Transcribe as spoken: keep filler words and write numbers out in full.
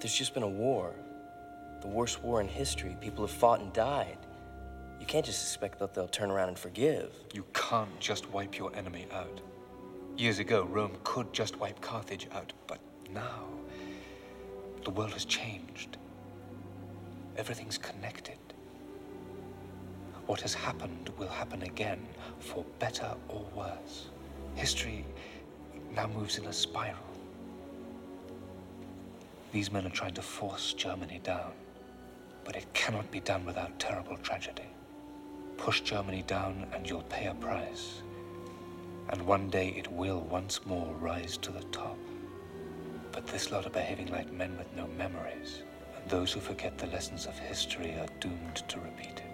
There's just been a war. The worst war in history. People have fought and died. You can't just expect that they'll turn around and forgive. You can't just wipe your enemy out. Years ago, Rome could just wipe Carthage out, but now, the world has changed. Everything's connected. What has happened will happen again, for better or worse. History now moves in a spiral. These men are trying to force Germany down, but it cannot be done without terrible tragedy. Push Germany down and you'll pay a price. And one day it will once more rise to the top. But this lot are behaving like men with no memories, and those who forget the lessons of history are doomed to repeat it.